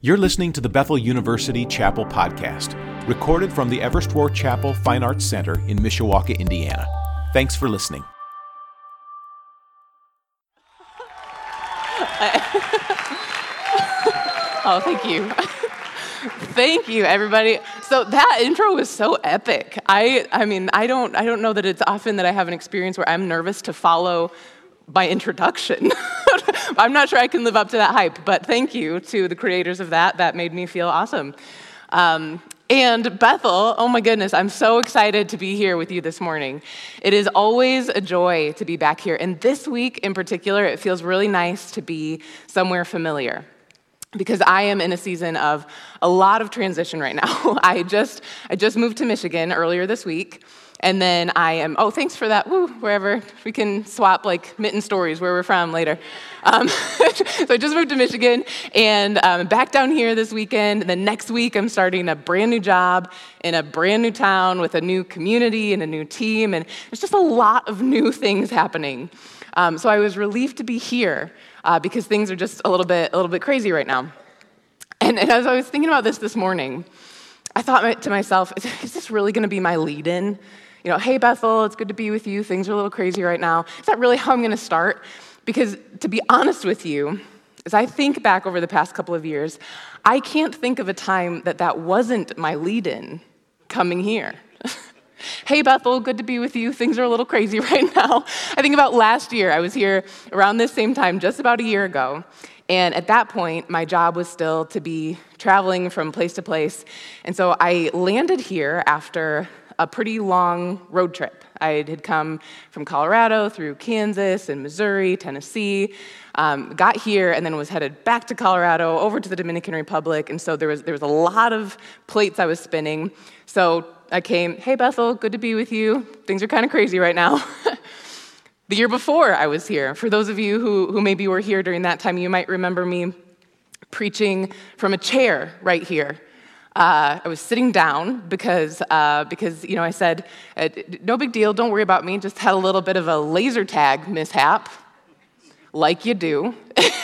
You're listening to the Bethel University Chapel Podcast, recorded from the Everest War Chapel Fine Arts Center in Mishawaka, Indiana. Thanks for listening. Oh, thank you. Thank you, everybody. So that intro was so epic. I don't know that it's often that I have an experience where I'm nervous to follow my introduction. I'm not sure I can live up to that hype, but thank you to the creators of that. That made me feel awesome. And Bethel, oh my goodness, I'm so excited to be here with you this morning. It is always a joy to be back here. And this week in particular, it feels really nice to be somewhere familiar, because I am in a season of a lot of transition right now. I just moved to Michigan earlier this week, and then thanks for that, wherever, we can swap like mitten stories where we're from later. So I just moved to Michigan, and back down here this weekend, and then next week I'm starting a brand new job in a brand new town with a new community and a new team, and there's just a lot of new things happening. So I was relieved to be here, because things are just a little bit crazy right now. And as I was thinking about this morning, I thought to myself, is this really going to be my lead-in? You know, hey, Bethel, it's good to be with you. Things are a little crazy right now. Is that really how I'm going to start? Because to be honest with you, as I think back over the past couple of years, I can't think of a time that wasn't my lead-in coming here. Hey, Bethel, good to be with you. Things are a little crazy right now. I think about last year. I was here around this same time, just about a year ago. And at that point, my job was still to be traveling from place to place. And so I landed here after a pretty long road trip. I had come from Colorado through Kansas and Missouri, Tennessee, got here, and then was headed back to Colorado, over to the Dominican Republic. And so there was a lot of plates I was spinning. So I came, hey, Bethel, good to be with you. Things are kind of crazy right now. The year before I was here, for those of you who maybe were here during that time, you might remember me preaching from a chair right here. I was sitting down because I said, no big deal, don't worry about me, just had a little bit of a laser tag mishap, like you do.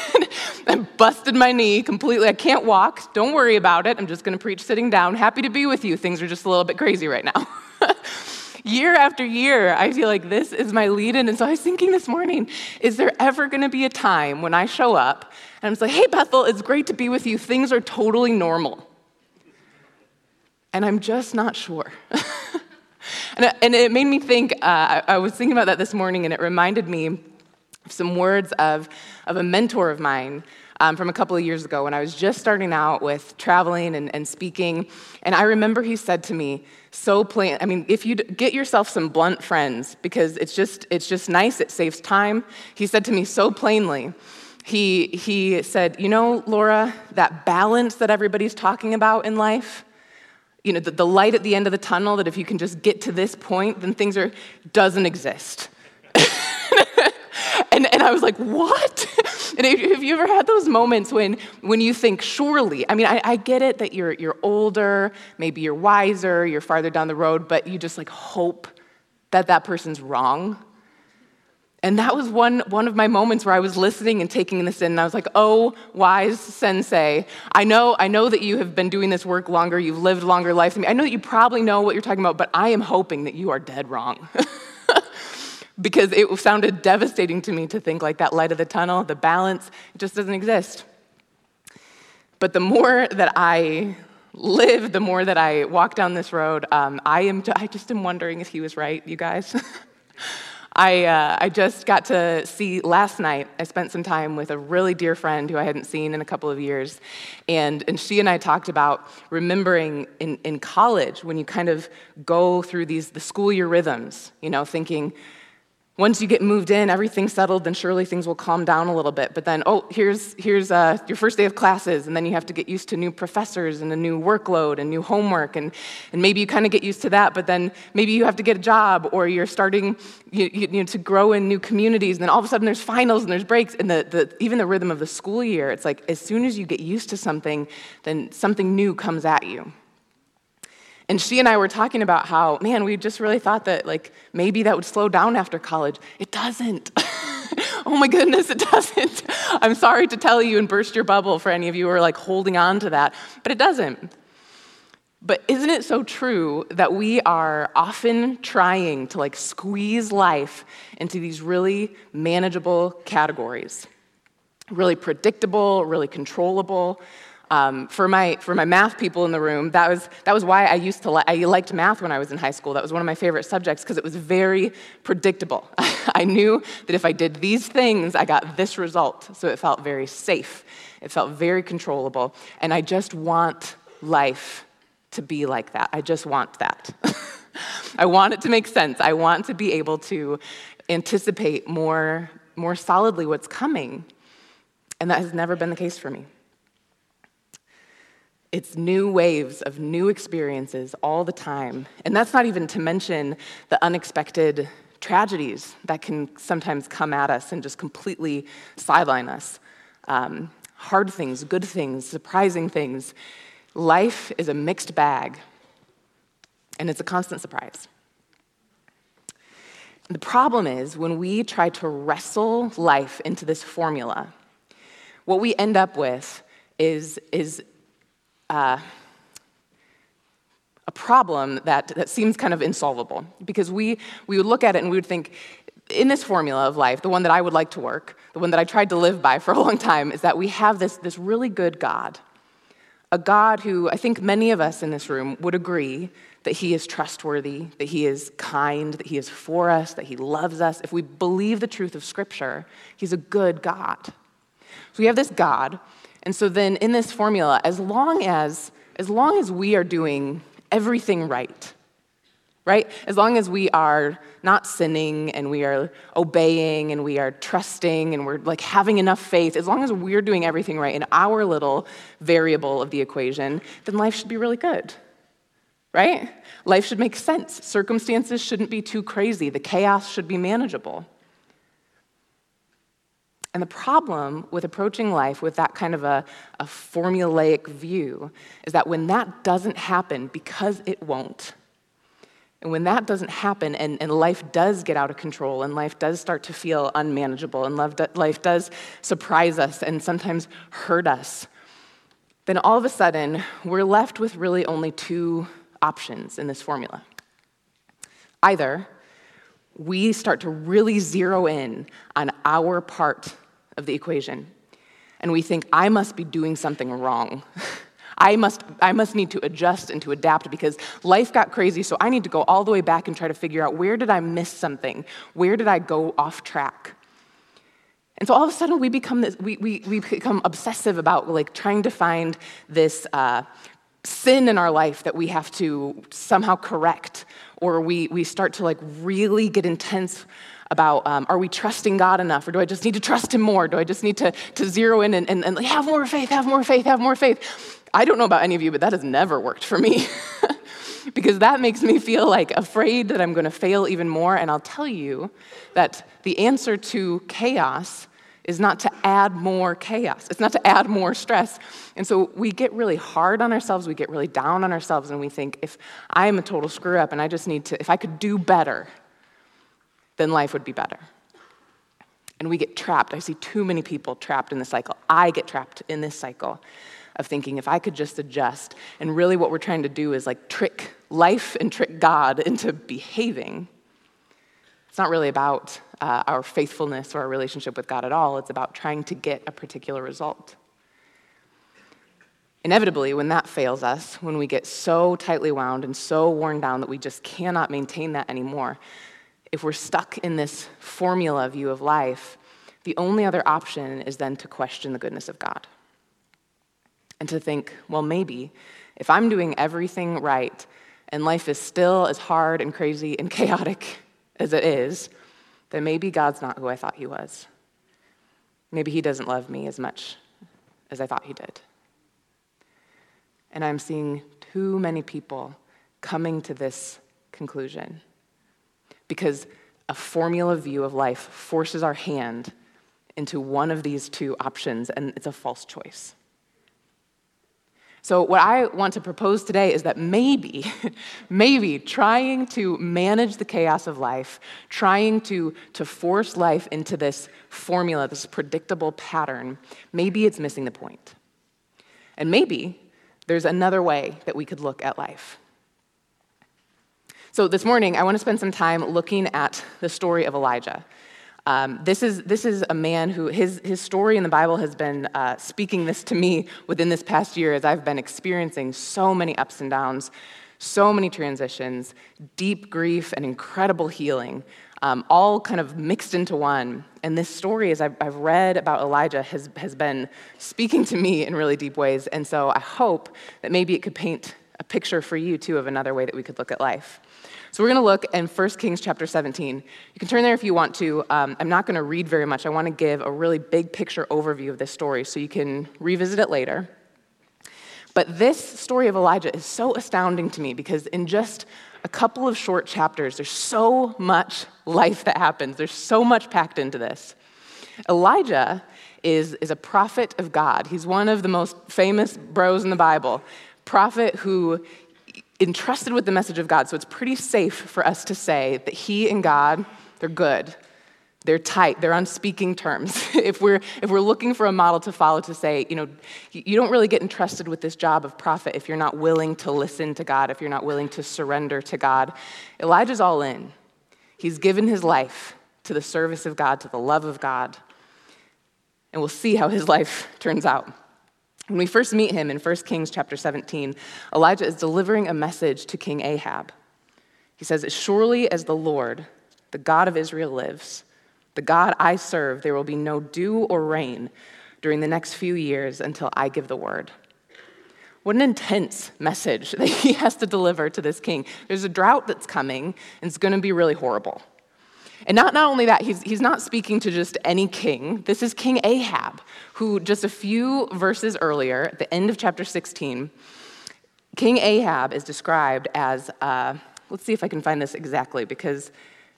I busted my knee completely. I can't walk. Don't worry about it. I'm just going to preach sitting down. Happy to be with you. Things are just a little bit crazy right now. Year after year, I feel like this is my lead-in. And so I was thinking this morning, is there ever going to be a time when I show up and I'm just like, hey, Bethel, it's great to be with you. Things are totally normal. And I'm just not sure. And it made me think, I was thinking about that this morning, and it reminded me of some words of a mentor of mine from a couple of years ago when I was just starting out with traveling and speaking. And I remember he said to me, so plain, if you get yourself some blunt friends, because it's just nice, it saves time. He said to me so plainly, he said, you know, Laura, that balance that everybody's talking about in life, you know, the light at the end of the tunnel, that if you can just get to this point, then doesn't exist. And I was like, what? And have you ever had those moments when you think, surely, I get it that you're older, maybe you're wiser, you're farther down the road, but you just like hope that person's wrong? And that was one of my moments where I was listening and taking this in, and I was like, oh, wise sensei, I know that you have been doing this work longer, you've lived longer life than me. I know that you probably know what you're talking about, but I am hoping that you are dead wrong. Because it sounded devastating to me to think like that light of the tunnel, the balance, it just doesn't exist. But the more that I live, the more that I walk down this road, I just am wondering if he was right, you guys. I just got to see last night, I spent some time with a really dear friend who I hadn't seen in a couple of years, and she and I talked about remembering in college when you kind of go through the school year rhythms, you know, thinking, once you get moved in, everything's settled, then surely things will calm down a little bit. But then, here's your first day of classes, and then you have to get used to new professors and a new workload and new homework, and maybe you kind of get used to that, but then maybe you have to get a job, or you're starting to grow in new communities, and then all of a sudden there's finals and there's breaks, and even the rhythm of the school year, it's like as soon as you get used to something, then something new comes at you. And she and I were talking about how, man, we just really thought that like maybe that would slow down after college. It doesn't. Oh my goodness, it doesn't. I'm sorry to tell you and burst your bubble for any of you who are like holding on to that, but it doesn't. But isn't it so true that we are often trying to like squeeze life into these really manageable categories? Really predictable, really controllable. For my math people in the room, that was why I liked math when I was in high school. That was one of my favorite subjects because it was very predictable. I knew that if I did these things, I got this result. So it felt very safe. It felt very controllable. And I just want life to be like that. I just want that. I want it to make sense. I want to be able to anticipate more solidly what's coming. And that has never been the case for me. It's new waves of new experiences all the time. And that's not even to mention the unexpected tragedies that can sometimes come at us and just completely sideline us. Hard things, good things, surprising things. Life is a mixed bag, and it's a constant surprise. The problem is when we try to wrestle life into this formula, what we end up with is a problem that seems kind of insolvable, because we would look at it and we would think, in this formula of life, the one that I would like to work, the one that I tried to live by for a long time, is that we have this really good God, a God who I think many of us in this room would agree that he is trustworthy, that he is kind, that he is for us, that he loves us. If we believe the truth of Scripture, he's a good God. So we have this God, and so then in this formula, as long as we are doing everything right? As long as we are not sinning and we are obeying and we are trusting and we're like having enough faith, as long as we're doing everything right in our little variable of the equation, then life should be really good, right? Life should make sense. Circumstances shouldn't be too crazy. The chaos should be manageable. And the problem with approaching life with that kind of a formulaic view is that when that doesn't happen, because it won't, and when that doesn't happen and life does get out of control and life does start to feel unmanageable and life does surprise us and sometimes hurt us, then all of a sudden we're left with really only two options in this formula. Either we start to really zero in on our part of the equation, and we think, I must be doing something wrong. I must need to adjust and to adapt because life got crazy, so I need to go all the way back and try to figure out, where did I miss something? Where did I go off track? And so all of a sudden we become obsessive about like trying to find this sin in our life that we have to somehow correct, or we start to like really get intense about, are we trusting God enough, or do I just need to trust him more? Do I just need to zero in and like, have more faith, have more faith, have more faith? I don't know about any of you, but that has never worked for me because that makes me feel like afraid that I'm going to fail even more. And I'll tell you that the answer to chaos is not to add more chaos. It's not to add more stress. And so we get really hard on ourselves, we get really down on ourselves, and we think, if I'm a total screw up and I just need to, if I could do better, then life would be better. And we get trapped. I see too many people trapped in this cycle. I get trapped in this cycle of thinking, if I could just adjust. And really what we're trying to do is like trick life and trick God into behaving. It's not really about our faithfulness or our relationship with God at all. It's about trying to get a particular result. Inevitably, when that fails us, when we get so tightly wound and so worn down that we just cannot maintain that anymore, if we're stuck in this formula view of life, the only other option is then to question the goodness of God. And to think, well, maybe if I'm doing everything right and life is still as hard and crazy and chaotic as it is, then maybe God's not who I thought he was. Maybe he doesn't love me as much as I thought he did. And I'm seeing too many people coming to this conclusion because a formula view of life forces our hand into one of these two options, and it's a false choice. So what I want to propose today is that maybe trying to manage the chaos of life, trying to force life into this formula, this predictable pattern, maybe it's missing the point. And maybe there's another way that we could look at life. So this morning, I want to spend some time looking at the story of Elijah. This is a man who, his story in the Bible has been speaking this to me within this past year as I've been experiencing so many ups and downs, so many transitions, deep grief and incredible healing, all kind of mixed into one. And this story, as I've read about Elijah, has been speaking to me in really deep ways. And so I hope that maybe it could paint a picture for you, too, of another way that we could look at life. So we're going to look in 1 Kings chapter 17. You can turn there if you want to. I'm not going to read very much. I want to give a really big picture overview of this story so you can revisit it later. But this story of Elijah is so astounding to me because in just a couple of short chapters, there's so much life that happens. There's so much packed into this. Elijah is a prophet of God. He's one of the most famous bros in the Bible. Prophet who entrusted with the message of God, so it's pretty safe for us to say that he and God, they're good. They're tight. They're on speaking terms. If we're looking for a model to follow to say, you don't really get entrusted with this job of prophet if you're not willing to listen to God, if you're not willing to surrender to God. Elijah's all in. He's given his life to the service of God, to the love of God. And we'll see how his life turns out. When we first meet him in 1 Kings chapter 17, Elijah is delivering a message to King Ahab. He says, "As surely as the Lord, the God of Israel lives, the God I serve, there will be no dew or rain during the next few years until I give the word." What an intense message that he has to deliver to this king. There's a drought that's coming, and it's going to be really horrible. And not only that, he's not speaking to just any king. This is King Ahab, who just a few verses earlier, at the end of chapter 16, King Ahab is described as, let's see if I can find this exactly, because,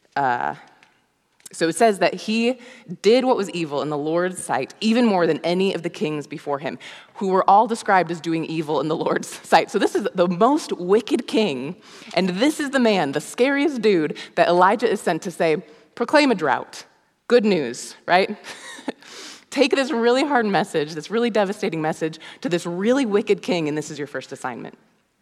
so it says that he did what was evil in the Lord's sight, even more than any of the kings before him, who were all described as doing evil in the Lord's sight. So this is the most wicked king, and this is the man, the scariest dude, that Elijah is sent to say, proclaim a drought. Good news, right? Take this really hard message, this really devastating message, to this really wicked king, and this is your first assignment.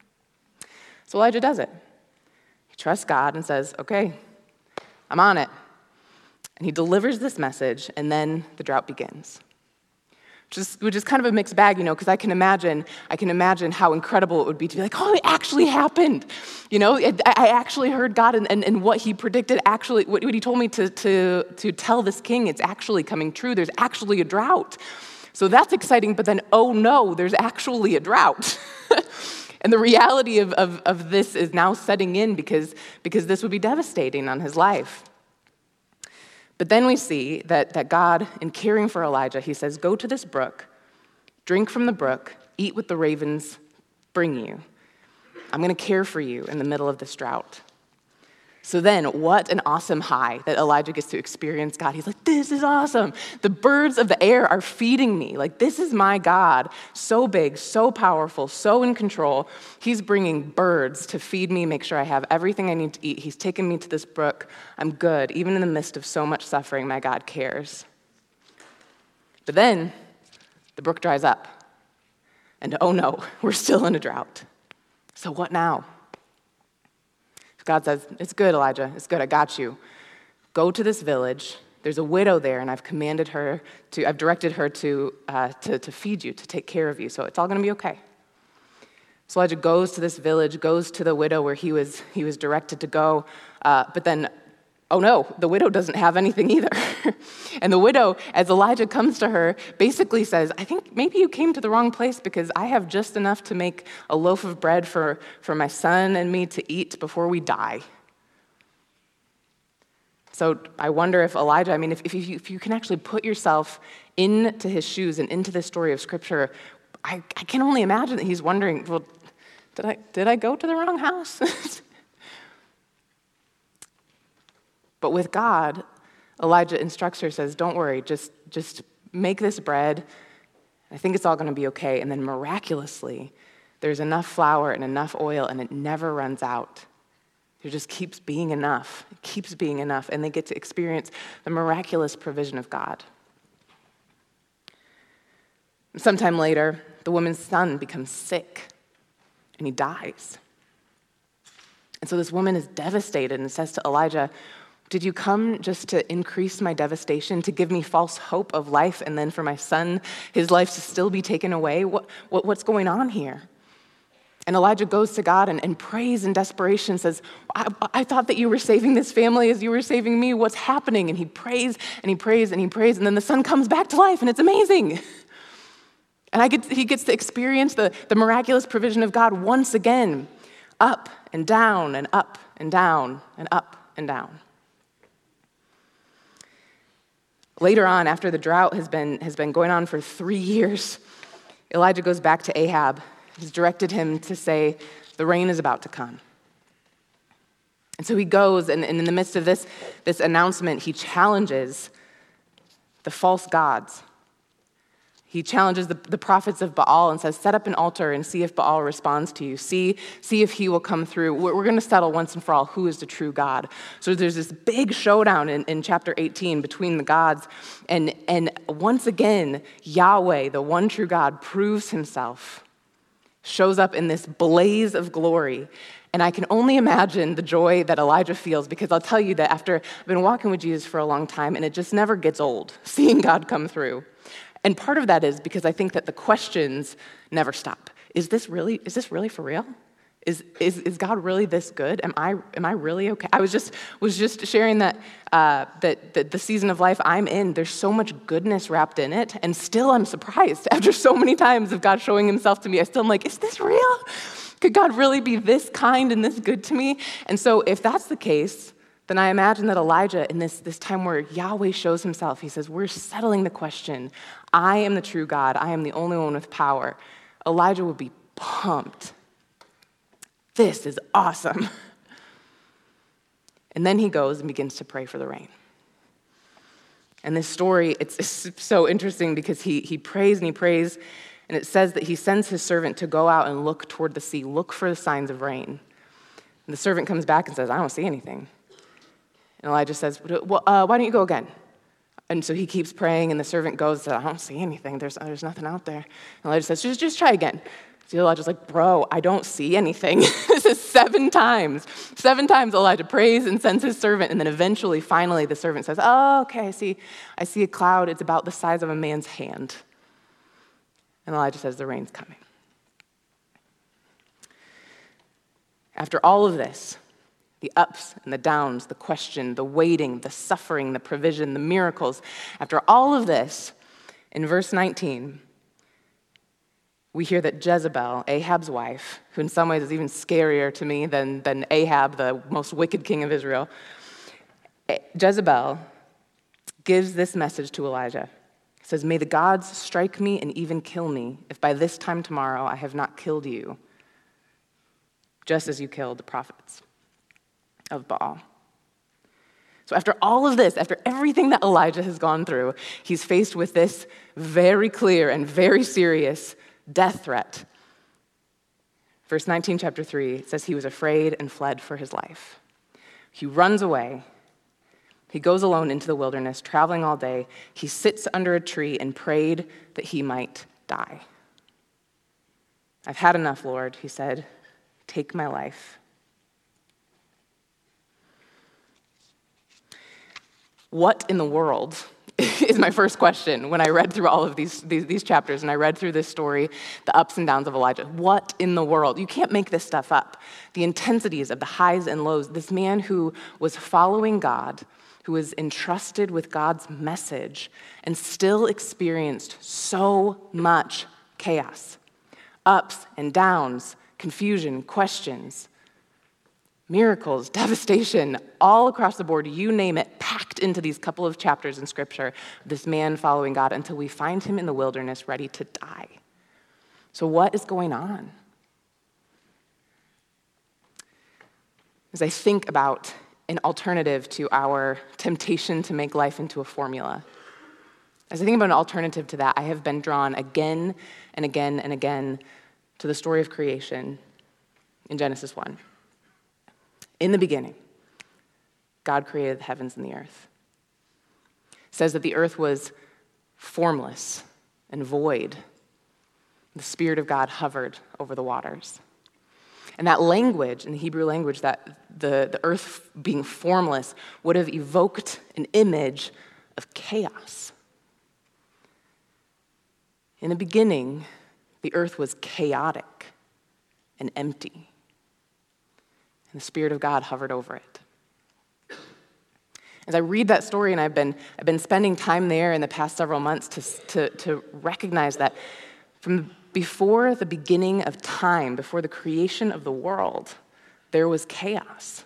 So Elijah does it. He trusts God and says, okay, I'm on it. And he delivers this message, and then the drought begins. Which is kind of a mixed bag, because I can imagine how incredible it would be to be like, oh, it actually happened. I actually heard God, and what he predicted actually, what he told me to tell this king, it's actually coming true. There's actually a drought. So that's exciting, but then, oh no, there's actually a drought. And the reality of this is now setting in because this would be devastating on his life. But then we see that God, in caring for Elijah, he says, go to this brook, drink from the brook, eat what the ravens bring you. I'm going to care for you in the middle of this drought. So then, what an awesome high that Elijah gets to experience God. He's like, this is awesome. The birds of the air are feeding me. Like, this is my God, so big, so powerful, so in control. He's bringing birds to feed me, make sure I have everything I need to eat. He's taken me to this brook. I'm good. Even in the midst of so much suffering, my God cares. But then, the brook dries up. And oh no, we're still in a drought. So what now? God says, it's good, Elijah. It's good. I got you. Go to this village. There's a widow there, and I've directed her to feed you, to take care of you. So it's all going to be okay. So Elijah goes to this village, goes to the widow where he was directed to go. But then, oh no, the widow doesn't have anything either. And the widow, as Elijah comes to her, basically says, I think maybe you came to the wrong place because I have just enough to make a loaf of bread for my son and me to eat before we die. So I wonder if Elijah, if you can actually put yourself into his shoes and into this story of Scripture, I can only imagine that he's wondering, well, did I go to the wrong house? But with God, Elijah instructs her, says, don't worry, just make this bread. I think it's all going to be okay. And then miraculously, There's enough flour and enough oil, and it never runs out. There just keeps being enough. It keeps being enough, and they get to experience the miraculous provision of God. Sometime later, the woman's son becomes sick, and he dies. And so this woman is devastated and says to Elijah, "Did you come just to increase my devastation, to give me false hope of life, and then for my son, his life to still be taken away? What's going on here?" And Elijah goes to God and prays in desperation, says, I thought that you were saving this family as you were saving me. What's happening? And he prays and he prays and he prays, and then the son comes back to life, and it's amazing. And he gets to experience the miraculous provision of God once again, up and down and up and down and up and down. Later on, after the drought has been going on for 3 years, Elijah goes back to Ahab. He's directed him to say, the rain is about to come. And so he goes, and in the midst of this announcement, he challenges the false gods. He challenges the prophets of Baal and says, set up an altar and see if Baal responds to you. See if he will come through. We're going to settle once and for all who is the true God. So there's this big showdown in chapter 18 between the gods. And once again, Yahweh, the one true God, proves himself, shows up in this blaze of glory. And I can only imagine the joy that Elijah feels, because I'll tell you that after I've been walking with Jesus for a long time, and it just never gets old, seeing God come through. And part of that is because I think that the questions never stop. Is this really for real? Is God really this good? Am I really okay? I was just sharing that the season of life I'm in, there's so much goodness wrapped in it, and still I'm surprised after so many times of God showing himself to me. I still am like, is this real? Could God really be this kind and this good to me? And so if that's the case, then I imagine that Elijah, in this time where Yahweh shows himself, he says, we're settling the question. I am the true God. I am the only one with power. Elijah would be pumped. This is awesome. And then he goes and begins to pray for the rain. And this story, it's so interesting because he prays and he prays, and it says that he sends his servant to go out and look toward the sea, look for the signs of rain. And the servant comes back and says, I don't see anything. And Elijah says, well, why don't you go again? And so he keeps praying, and the servant goes and says, I don't see anything. There's nothing out there. And Elijah says, just try again. So Elijah's like, bro, I don't see anything. This is 7 times. 7 times Elijah prays and sends his servant, and then eventually, finally, the servant says, oh, okay, I see a cloud. It's about the size of a man's hand. And Elijah says, the rain's coming. After all of this, the ups and the downs, the question, the waiting, the suffering, the provision, the miracles. After all of this, in verse 19, we hear that Jezebel, Ahab's wife, who in some ways is even scarier to me than Ahab, the most wicked king of Israel, Jezebel gives this message to Elijah. It says, may the gods strike me and even kill me if by this time tomorrow I have not killed you, just as you killed the prophets of Baal. So after all of this, after everything that Elijah has gone through, he's faced with this very clear and very serious death threat. Verse 19, chapter 3, it says he was afraid and fled for his life. He runs away. He goes alone into the wilderness, traveling all day. He sits under a tree and prayed that he might die. I've had enough, Lord, he said. Take my life. What in the world is my first question when I read through all of these chapters and I read through this story, the ups and downs of Elijah. What in the world? You can't make this stuff up. The intensities of the highs and lows. This man who was following God, who was entrusted with God's message and still experienced so much chaos. Ups and downs, confusion, questions, miracles, devastation, all across the board, you name it, packed into these couple of chapters in Scripture, this man following God until we find him in the wilderness ready to die. So what is going on? As I think about an alternative to our temptation to make life into a formula, as I think about an alternative to that, I have been drawn again and again and again to the story of creation in Genesis 1. In the beginning, God created the heavens and the earth. It says that the earth was formless and void. The Spirit of God hovered over the waters. And that language, in the Hebrew language, that the earth being formless would have evoked an image of chaos. In the beginning, the earth was chaotic and empty. And the Spirit of God hovered over it. As I read that story, and I've been spending time there in the past several months to recognize that from before the beginning of time, before the creation of the world, there was chaos.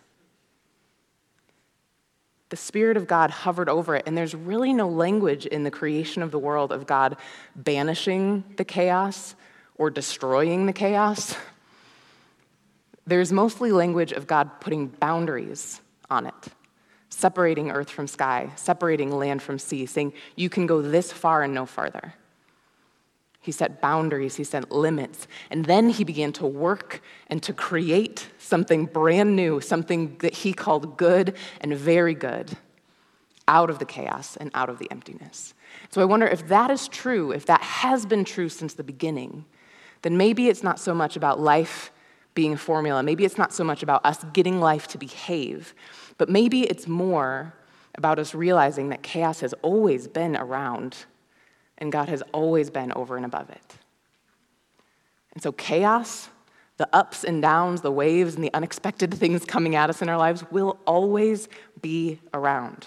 The Spirit of God hovered over it, and there's really no language in the creation of the world of God banishing the chaos or destroying the chaos. There's mostly language of God putting boundaries on it, separating earth from sky, separating land from sea, saying, you can go this far and no farther. He set boundaries, he set limits, and then he began to work and to create something brand new, something that he called good and very good, out of the chaos and out of the emptiness. So I wonder if that is true, if that has been true since the beginning, then maybe it's not so much about life being a formula, maybe it's not so much about us getting life to behave, but maybe it's more about us realizing that chaos has always been around and God has always been over and above it. And so chaos, the ups and downs, the waves, and the unexpected things coming at us in our lives will always be around.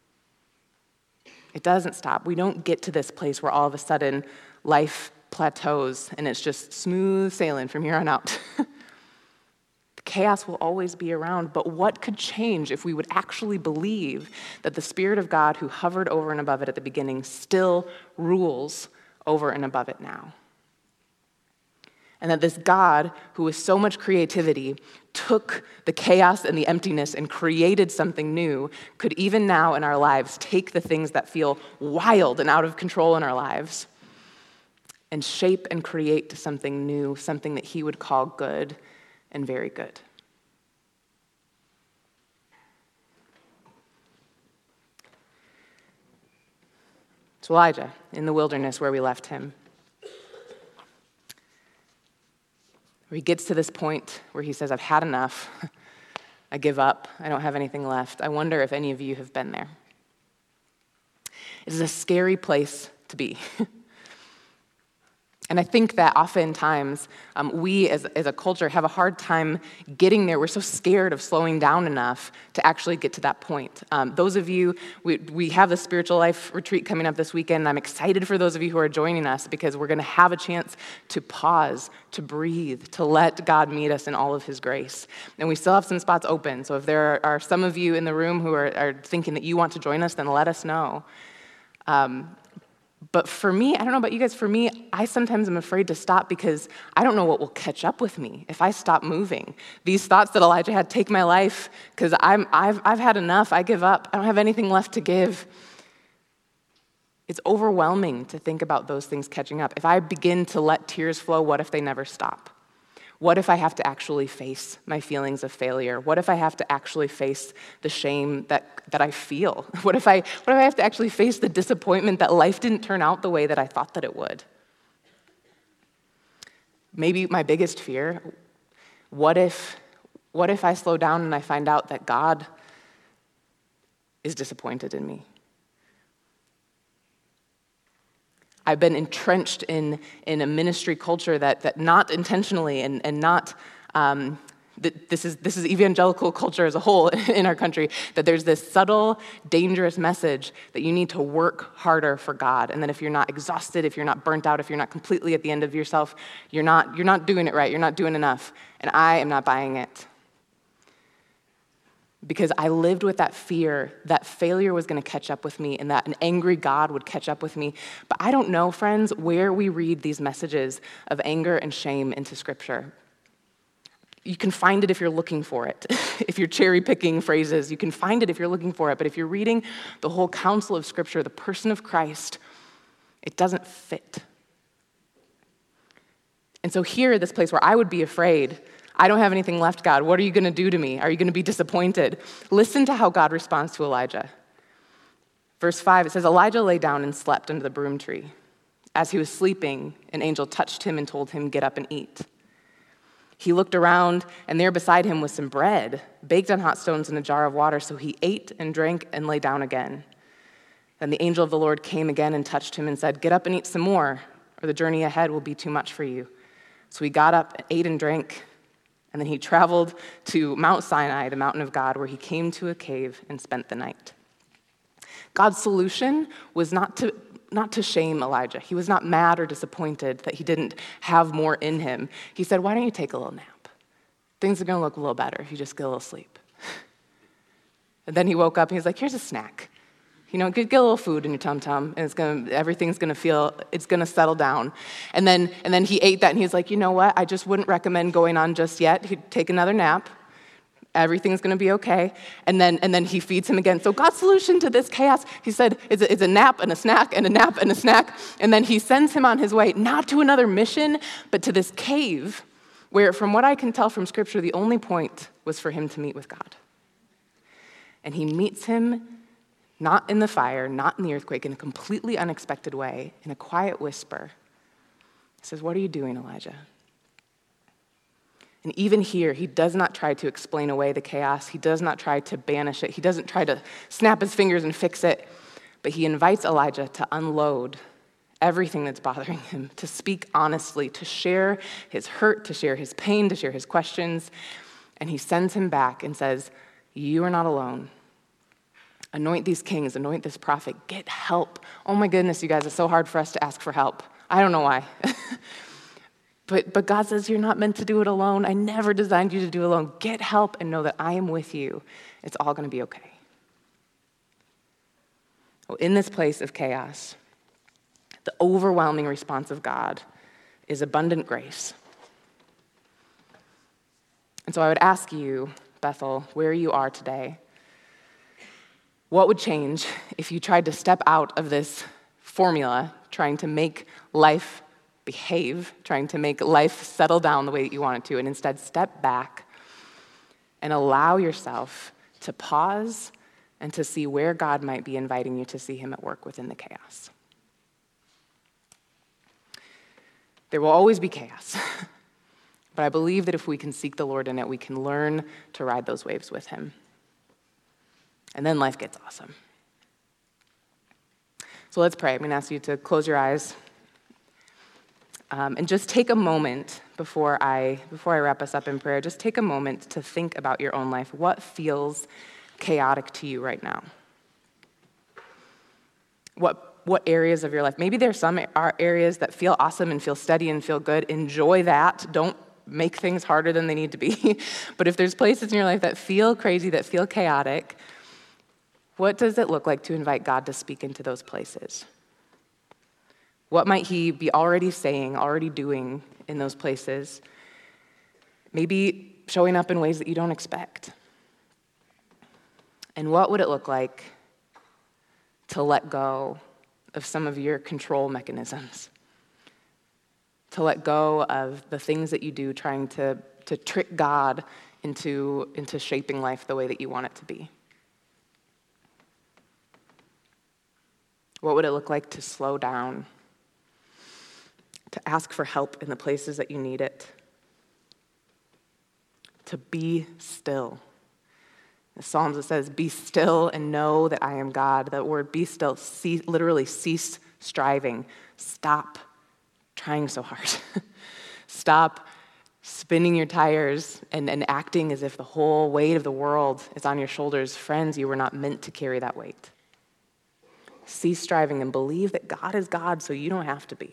It doesn't stop. We don't get to this place where all of a sudden life plateaus and it's just smooth sailing from here on out. Chaos will always be around, but what could change if we would actually believe that the Spirit of God who hovered over and above it at the beginning still rules over and above it now? And that this God, who with so much creativity, took the chaos and the emptiness and created something new, could even now in our lives take the things that feel wild and out of control in our lives and shape and create something new, something that he would call good and very good. It's Elijah in the wilderness where we left him. Where he gets to this point where he says, I've had enough. I give up. I don't have anything left. I wonder if any of you have been there. It is a scary place to be. And I think that oftentimes we as a culture have a hard time getting there. We're so scared of slowing down enough to actually get to that point. Those of you, we have the Spiritual Life Retreat coming up this weekend. And I'm excited for those of you who are joining us because we're going to have a chance to pause, to breathe, to let God meet us in all of his grace. And we still have some spots open. So if there are some of you in the room who are thinking that you want to join us, then let us know. But for me, I don't know about you guys, for me, I sometimes am afraid to stop because I don't know what will catch up with me if I stop moving. These thoughts that Elijah had, take my life because I've had enough, I give up, I don't have anything left to give. It's overwhelming to think about those things catching up. If I begin to let tears flow, what if they never stop? What if I have to actually face my feelings of failure? What if I have to actually face the shame that I feel? What if I have to actually face the disappointment that life didn't turn out the way that I thought that it would? Maybe my biggest fear, what if I slow down and I find out that God is disappointed in me? I've been entrenched in a ministry culture that not intentionally and not, this is evangelical culture as a whole in our country, that there's this subtle, dangerous message that you need to work harder for God. And that if you're not exhausted, if you're not burnt out, if you're not completely at the end of yourself, you're not doing it right, you're not doing enough. And I am not buying it. Because I lived with that fear that failure was going to catch up with me and that an angry God would catch up with me. But I don't know, friends, where we read these messages of anger and shame into Scripture. You can find it if you're looking for it. If you're cherry-picking phrases, you can find it if you're looking for it. But if you're reading the whole counsel of Scripture, the person of Christ, it doesn't fit. And so here, this place where I would be afraid, I don't have anything left, God. What are you going to do to me? Are you going to be disappointed? Listen to how God responds to Elijah. Verse 5, it says, Elijah lay down and slept under the broom tree. As he was sleeping, an angel touched him and told him, get up and eat. He looked around, and there beside him was some bread, baked on hot stones and a jar of water. So he ate and drank and lay down again. Then the angel of the Lord came again and touched him and said, get up and eat some more, or the journey ahead will be too much for you. So he got up, ate and drank, and then he traveled to Mount Sinai, the mountain of God, where he came to a cave and spent the night. God's solution was not to shame Elijah. He was not mad or disappointed that he didn't have more in him. He said, why don't you take a little nap? Things are going to look a little better if you just get a little sleep. And then he woke up and he's like, here's a snack. You know, get a little food in your tum-tum, and everything's going to settle down. And then he ate that, and he's like, you know what? I just wouldn't recommend going on just yet. He'd take another nap. Everything's going to be okay. And then he feeds him again. So God's solution to this chaos, he said, is a nap and a snack and a nap and a snack. And then he sends him on his way, not to another mission, but to this cave where, from what I can tell from Scripture, the only point was for him to meet with God. And he meets him not in the fire, not in the earthquake, in a completely unexpected way, in a quiet whisper. He says, what are you doing, Elijah? And even here, he does not try to explain away the chaos. He does not try to banish it. He doesn't try to snap his fingers and fix it. But he invites Elijah to unload everything that's bothering him, to speak honestly, to share his hurt, to share his pain, to share his questions. And he sends him back and says, you are not alone. Anoint these kings, anoint this prophet, get help. Oh my goodness, you guys, it's so hard for us to ask for help. I don't know why. But God says you're not meant to do it alone. I never designed you to do it alone. Get help and know that I am with you. It's all going to be okay. Well, in this place of chaos, the overwhelming response of God is abundant grace. And so I would ask you, Bethel, where you are today, what would change if you tried to step out of this formula, trying to make life behave, trying to make life settle down the way that you want it to, and instead step back and allow yourself to pause and to see where God might be inviting you to see him at work within the chaos? There will always be chaos, but I believe that if we can seek the Lord in it, we can learn to ride those waves with him. And then life gets awesome. So let's pray. I'm going to ask you to close your eyes and just take a moment before I wrap us up in prayer. Just take a moment to think about your own life. What feels chaotic to you right now? What areas of your life? Maybe there's some areas that feel awesome and feel steady and feel good. Enjoy that. Don't make things harder than they need to be. But if there's places in your life that feel crazy, that feel chaotic, what does it look like to invite God to speak into those places? What might he be already saying, already doing in those places? Maybe showing up in ways that you don't expect. And what would it look like to let go of some of your control mechanisms? To let go of the things that you do trying to trick God into shaping life the way that you want it to be? What would it look like to slow down, to ask for help in the places that you need it, to be still? The Psalms, it says, be still and know that I am God. That word be still, literally cease striving. Stop trying so hard. Stop spinning your tires and acting as if the whole weight of the world is on your shoulders. Friends, you were not meant to carry that weight. Cease striving and believe that God is God so you don't have to be.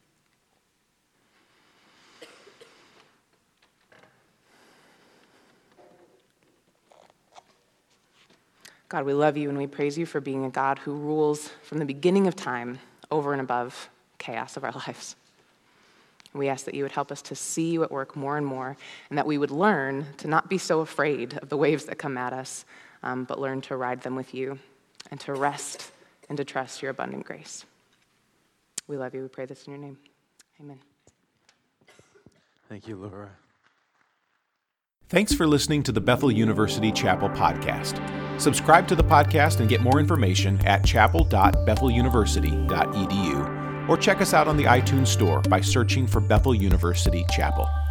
God, we love you and we praise you for being a God who rules from the beginning of time over and above chaos of our lives. We ask that you would help us to see you at work more and more, and that we would learn to not be so afraid of the waves that come at us, but learn to ride them with you and to rest and to trust your abundant grace. We love you. We pray this in your name. Amen. Thank you, Laura. Thanks for listening to the Bethel University Chapel podcast. Subscribe to the podcast and get more information at chapel.betheluniversity.edu or check us out on the iTunes Store by searching for Bethel University Chapel.